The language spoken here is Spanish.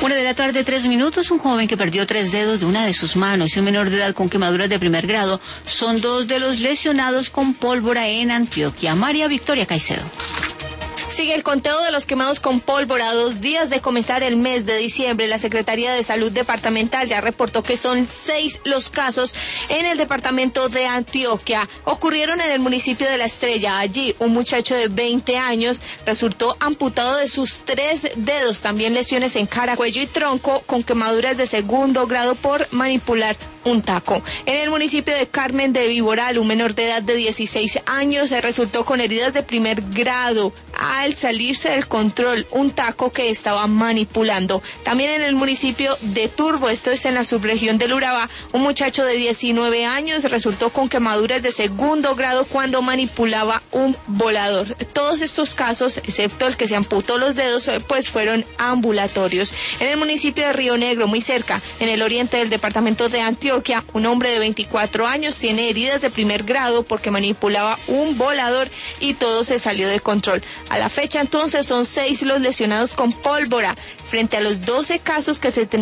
1:03 p.m, un joven que perdió 3 dedos de una de sus manos y un menor de edad con quemaduras de primer grado son 2 de los lesionados con pólvora en Antioquia. María Victoria Caicedo. Sigue el conteo de los quemados con pólvora. 2 días de comenzar el mes de diciembre, la Secretaría de Salud Departamental ya reportó que son 6 los casos en el departamento de Antioquia. Ocurrieron en el municipio de La Estrella. Allí, un muchacho de 20 años resultó amputado de sus 3 dedos. También lesiones en cara, cuello y tronco con quemaduras de segundo grado por manipular un taco. En el municipio de Carmen de Viboral, un menor de edad de 16 años resultó con heridas de primer grado al salirse del control un taco que estaba manipulando. También en el municipio de Turbo, esto es en la subregión del Urabá, un muchacho de 19 años resultó con quemaduras de segundo grado cuando manipulaba un volador. Todos estos casos, excepto el que se amputó los dedos, pues fueron ambulatorios. En el municipio de Río Negro, muy cerca, en el oriente del departamento de Antioquia, un hombre de 24 años tiene heridas de primer grado porque manipulaba un volador y todo se salió de control. A la fecha entonces son 6 los lesionados con pólvora frente a los 12 casos que se tenían